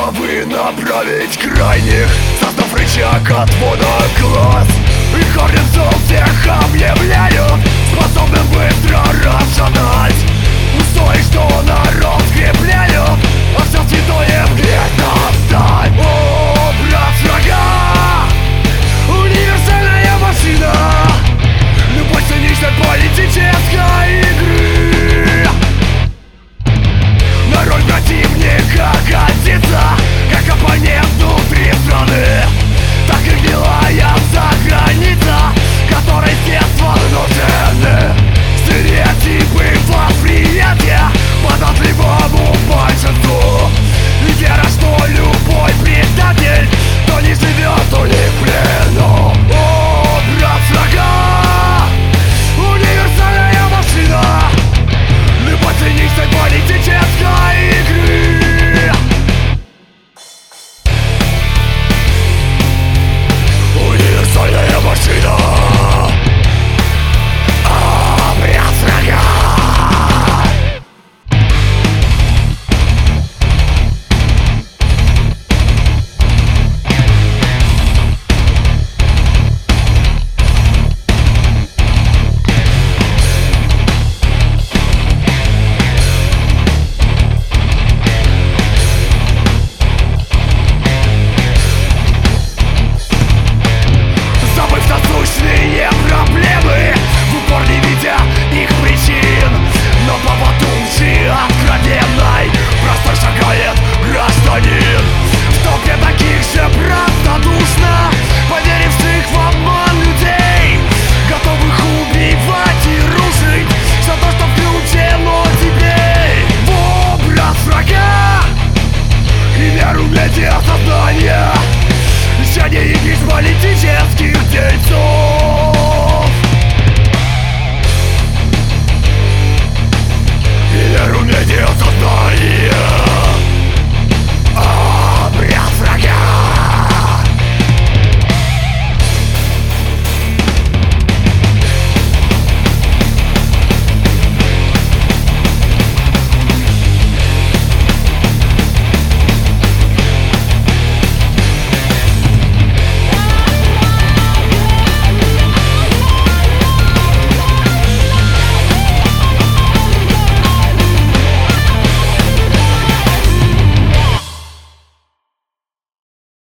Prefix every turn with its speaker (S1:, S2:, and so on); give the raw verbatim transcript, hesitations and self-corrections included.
S1: Готовы направить крайних, создав рычаг отвода глаз. И Хорнецов всех объявляют способным быстро разжадать устои, что народ скрепляют, а все святое грязно встать. О, брат врага, универсальная машина, любой циничной политической игры. На роль противника годится как оппонент внутри страны, так и гнилая заграница, которой средства нужны. Стереотипы восприятия податливому большинству, и вера, что любой предатель, кто не живет, то не в плену. О, брат врага, универсальная машина любой циничной политической игры. Универсальная машина. О, брат врага. Забыв насущные проблемы, в упор не видя их причин, но по потухшей откровенной простой шагает гражданин. В толпе таких же простодушно поверивших в обман людей, готовых убивать и рушить все то, что включено теперь. Во, брат врага, и веру медиа сознания.